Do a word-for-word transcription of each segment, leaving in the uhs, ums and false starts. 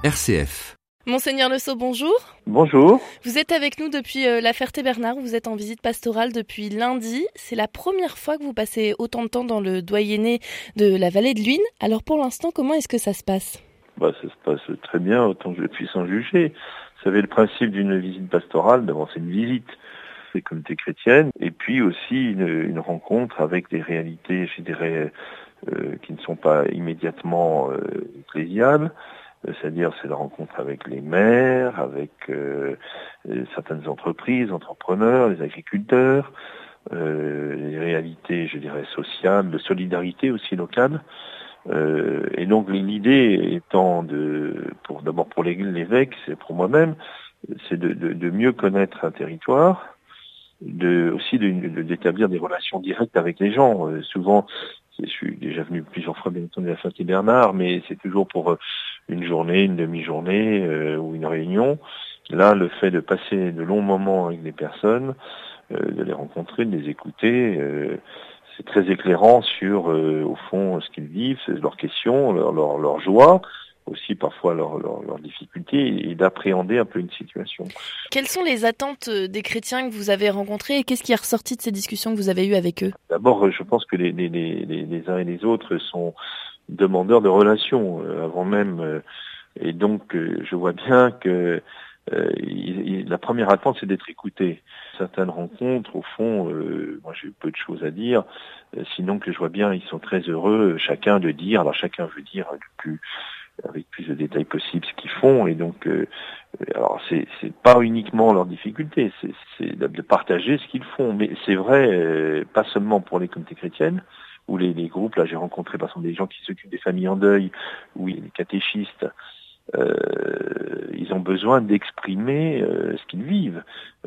R C F. Monseigneur Le Sceau, bonjour. Bonjour. Vous êtes avec nous depuis euh, la Ferté-Bernard, vous êtes en visite pastorale depuis lundi. C'est la première fois que vous passez autant de temps dans le doyenné de la vallée de l'Huisne. Alors pour l'instant, comment est-ce que ça se passe ? Bah, ça se passe très bien, autant que je puisse en juger. Vous savez, le principe d'une visite pastorale, d'abord c'est une visite des communautés chrétiennes, et puis aussi une, une rencontre avec des réalités, je dirais, euh, qui ne sont pas immédiatement euh, ecclésiales. C'est-à-dire, c'est la rencontre avec les maires, avec euh, certaines entreprises, entrepreneurs, les agriculteurs, euh, les réalités, je dirais, sociales, de solidarité aussi locale. Euh, et donc, l'idée étant de, pour d'abord pour l'évêque, c'est pour moi-même, c'est de, de, de mieux connaître un territoire, de aussi de, de, d'établir des relations directes avec les gens. Euh, souvent, je suis déjà venu plusieurs fois, bien entendu, à Ferté-Bernard, mais c'est toujours pour une journée, une demi-journée euh, ou une réunion. Là, le fait de passer de longs moments avec des personnes, euh, de les rencontrer, de les écouter, euh, c'est très éclairant sur, euh, au fond, ce qu'ils vivent, leurs questions, leurs leur, leur joies, aussi parfois leurs leur, leur difficultés, et d'appréhender un peu une situation. Quelles sont les attentes des chrétiens que vous avez rencontrés et qu'est-ce qui est ressorti de ces discussions que vous avez eues avec eux ? D'abord, je pense que les, les, les, les uns et les autres sont demandeurs de relations euh, avant même, euh, et donc euh, je vois bien que euh, il, il, la première attente c'est d'être écouté. Certaines rencontres, au fond, euh, moi j'ai peu de choses à dire, euh, sinon que je vois bien ils sont très heureux, chacun de dire, alors chacun veut dire le plus avec plus de détails possible ce qu'ils font, et donc euh, alors c'est c'est pas uniquement leur difficulté, c'est c'est de partager ce qu'ils font, mais c'est vrai euh, pas seulement pour les communautés chrétiennes ou les, les groupes. Là j'ai rencontré par exemple des gens qui s'occupent des familles en deuil ou les catéchistes. Euh, ils ont besoin d'exprimer euh, ce qu'ils vivent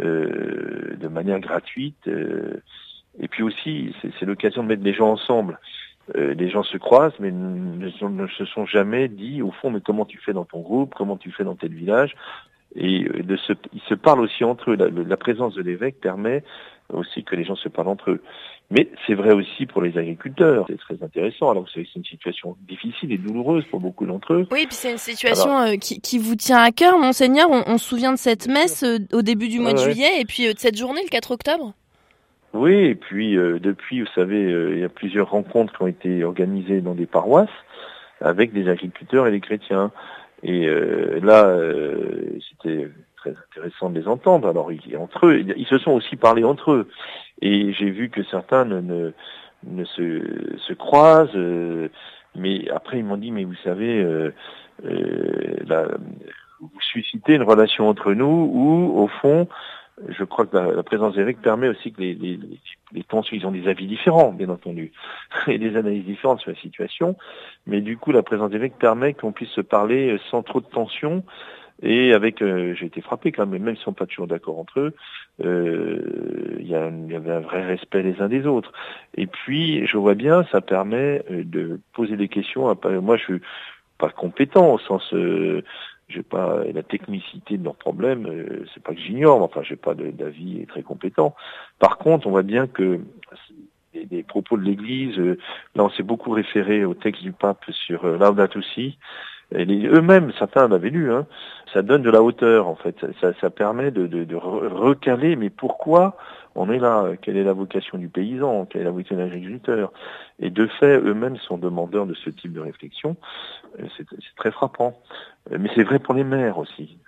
euh, de manière gratuite, euh, et puis aussi c'est, c'est l'occasion de mettre les gens ensemble. Euh, les gens se croisent, mais ne, sont, ne se sont jamais dit, au fond, mais comment tu fais dans ton groupe, comment tu fais dans tel village, et de se, ils se parlent aussi entre eux. La, la présence de l'évêque permet aussi que les gens se parlent entre eux. Mais c'est vrai aussi pour les agriculteurs, c'est très intéressant, alors que c'est une situation difficile et douloureuse pour beaucoup d'entre eux. Oui, puis c'est une situation alors, euh, qui, qui vous tient à cœur, Monseigneur. On, on se souvient de cette messe euh, au début du mois ah, de ouais. juillet, et puis euh, de cette journée, le quatre octobre. Oui, et puis euh, depuis, vous savez, euh, il y a plusieurs rencontres qui ont été organisées dans des paroisses avec des agriculteurs et des chrétiens. Et euh, là, euh, c'était très intéressant de les entendre. Alors, ils, entre eux, ils se sont aussi parlé entre eux. Et j'ai vu que certains ne, ne, ne se, se croisent, euh, mais après ils m'ont dit, mais vous savez, euh, euh, là, vous suscitez une relation entre nous où, au fond, je crois que la, la présence des évêques permet aussi que les, les, les tensions, ils ont des avis différents, bien entendu, et des analyses différentes sur la situation, mais du coup, la présence des évêques permet qu'on puisse se parler sans trop de tension, et avec, euh, j'ai été frappé quand même, même s'ils ne sont pas toujours d'accord entre eux, euh, il y, a, il y avait un vrai respect les uns des autres. Et puis, je vois bien, ça permet de poser des questions. Moi, je suis pas compétent au sens... Euh, j'ai pas la technicité de leurs problèmes, euh, c'est pas que j'ignore, enfin j'ai pas de, d'avis très compétent. Par contre, on voit bien que les, les propos de l'Église, euh, là on s'est beaucoup référé au texte du pape sur euh, Laudato Si, et les, eux-mêmes, certains l'avaient lu, hein, ça donne de la hauteur en fait, ça, ça, ça permet de, de, de recaler, mais pourquoi on est là, quelle est la vocation du paysan, quelle est la vocation de l'agriculteur, et de fait, eux-mêmes sont demandeurs de ce type de réflexion, c'est, c'est très frappant. Mais c'est vrai pour les maires aussi.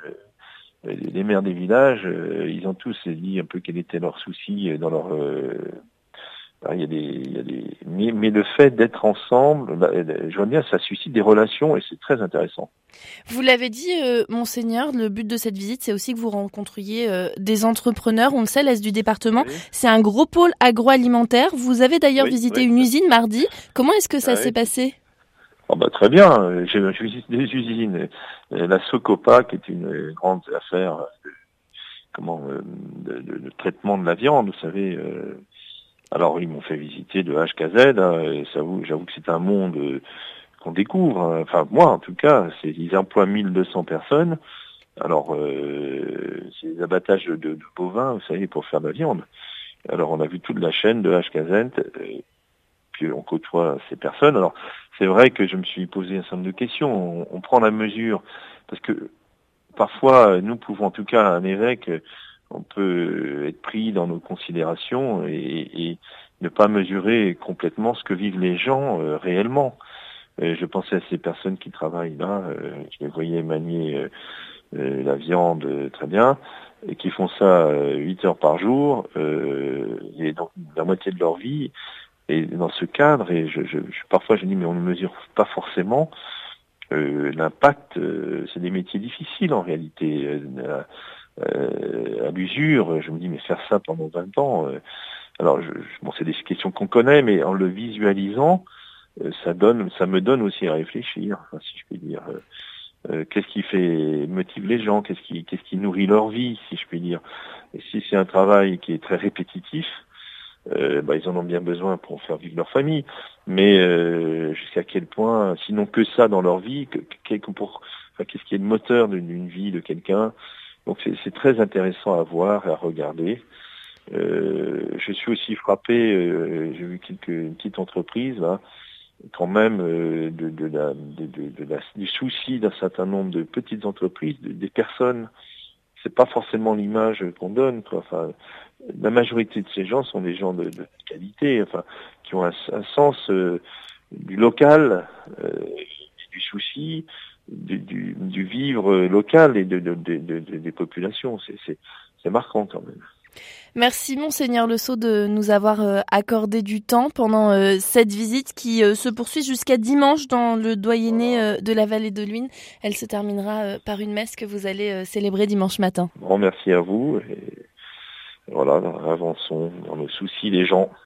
Les maires des villages, ils ont tous dit un peu quel était leur souci dans leur... Il y a des, il y a des... Mais, mais le fait d'être ensemble, je vois bien, ça suscite des relations et c'est très intéressant. Vous l'avez dit, euh, Monseigneur, le but de cette visite, c'est aussi que vous rencontriez euh, des entrepreneurs. On le sait, l'Est du département, oui. C'est un gros pôle agroalimentaire. Vous avez d'ailleurs oui, visité oui. une usine mardi. Comment est-ce que ça ah, s'est oui. passé ? Oh bah, très bien, j'ai visité des usines. La Socopa, qui est une grande affaire de, comment, de, de, de traitement de la viande, vous savez. Euh, alors, ils m'ont fait visiter de H K Z, hein, et ça, j'avoue que c'est un monde euh, qu'on découvre. Hein. Enfin, moi, en tout cas, c'est, ils emploient mille deux cents personnes. Alors, euh, c'est des abattages de, de bovins, vous savez, pour faire de la viande. Alors, on a vu toute la chaîne de H K Z. Euh, puis on côtoie ces personnes. Alors c'est vrai que je me suis posé un certain nombre de questions. On, on prend la mesure parce que parfois nous pouvons, en tout cas un évêque, on peut être pris dans nos considérations et, et ne pas mesurer complètement ce que vivent les gens euh, réellement. Euh, je pensais à ces personnes qui travaillent là, euh, je les voyais manier euh, euh, la viande euh, très bien, et qui font ça euh, huit heures par jour, euh, et donc la moitié de leur vie. Et dans ce cadre, et je, je, je parfois je dis mais on ne mesure pas forcément euh, l'impact. Euh, c'est des métiers difficiles en réalité. Euh, euh, à l'usure, je me dis mais faire ça pendant vingt ans. Euh, alors je, je, bon c'est des questions qu'on connaît, mais en le visualisant, euh, ça donne, ça me donne aussi à réfléchir, enfin, si je puis dire. Euh, Euh, qu'est-ce qui fait motive les gens, qu'est-ce qui qu'est-ce qui nourrit leur vie, si je puis dire. Et si c'est un travail qui est très répétitif, euh, bah, ils en ont bien besoin pour faire vivre leur famille. Mais euh, jusqu'à quel point, sinon que ça dans leur vie, que, que pour, enfin, qu'est-ce qui est le moteur d'une, d'une vie de quelqu'un. Donc c'est, c'est très intéressant à voir et à regarder. Euh, je suis aussi frappé, euh, j'ai vu quelques une petite entreprise là, quand même euh, de, de la, de, de, de la, du souci d'un certain nombre de petites entreprises, de, des personnes. C'est pas forcément l'image qu'on donne, quoi. Enfin, la majorité de ces gens sont des gens de, de qualité, enfin, qui ont un, un sens euh, du local, euh, du souci, du, du, du vivre local et de, de, de, de, de des populations. C'est, c'est, c'est marquant quand même. Merci Monseigneur Le Sceau de nous avoir euh, accordé du temps pendant euh, cette visite qui euh, se poursuit jusqu'à dimanche dans le doyenné euh, de la vallée de Luynes. Elle se terminera euh, par une messe que vous allez euh, célébrer dimanche matin. Grand merci à vous et voilà, avançons dans le souci des gens.